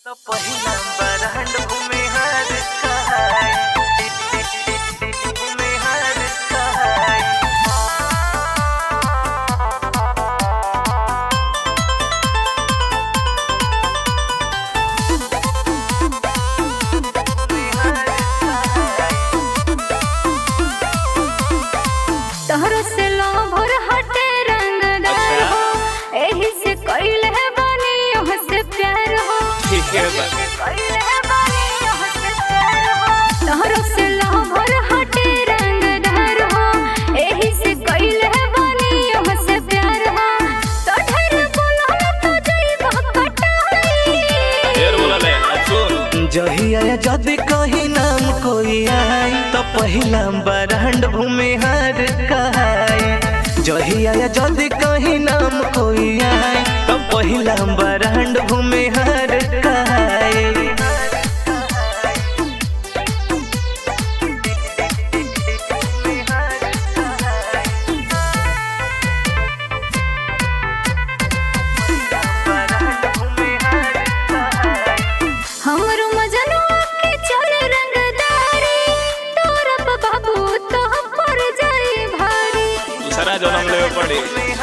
तो पहिला बरहंड भूमिहार कहाय भूमिहार कहाय तोहरो से लोभर हटे रंगदार हो एही से कइले है बानी ओह से प्यार हो ठीक है बा कइले है बानी ओह से प्यार हो तोहरो से लोभर हटे रंगदार हो एही से कइले है बानी ओह से प्यार हो तो ढेर बोला तो जइबा कटाई ढेर बोला ले सुन जहिया जदि कहीं नाम कोई आई तो पहिला बरहंड भूमिहार कहाय जहिया जदि कहीं नाम कोई आई तो पहिला बरहंड भूमिहार कहाय हमरो मजनुआ के चले रंगदारी तोरा बाबू तो पर जाई भारी दूसरा जन्म लेवे पड़ी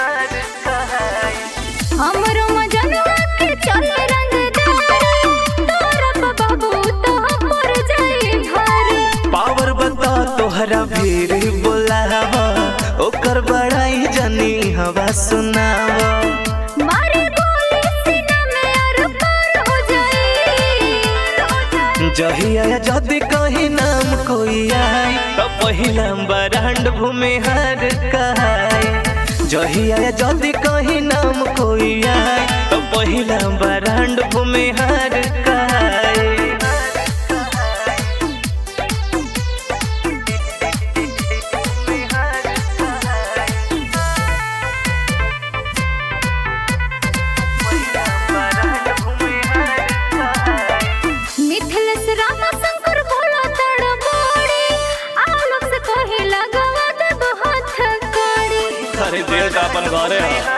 हमरो मजनुआ के चले रंगदारी तोरा बाबू तो पर जाई भारी पावर बता तोहरा भीड़ बोलावा ओकर बड़ाई जनी हवा सुनावा मारे गोली सीना में अर पार हो जाई जहिया जदि कहीं नाम कोई आई तो पहिला बरहंड भूमिहार कहाय जहिया जदि कहीं नाम कोई आई तो पहिला बरहंड भूमिहार कहाय मिथिलेश रामा शंकर भोला तड़ बोड़ी आलोक से कहे लगवा दे हाथ कड़ी अरे दिल का अपन घरे है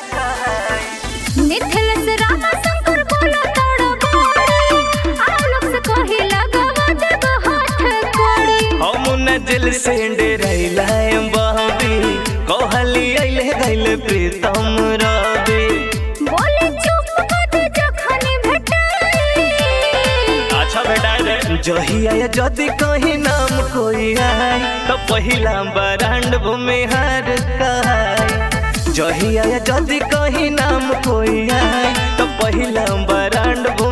मिथिलेश रामा शंकर भोला तड़ बोड़ी आलोक से कहे लगवा दे हाथ कड़ी हम न दिल से डरैला बहबी कहली अइले गइल प्रीतम रवि बोले चुप कर जखनी भेटाई अच्छा बेटा दे जहिया जदि कहीं नाम कोई आई तो पहिला बरहंड भूमिहार कहाय जहिया जदि कहीं नाम कोई आई तो पहिला बरहंड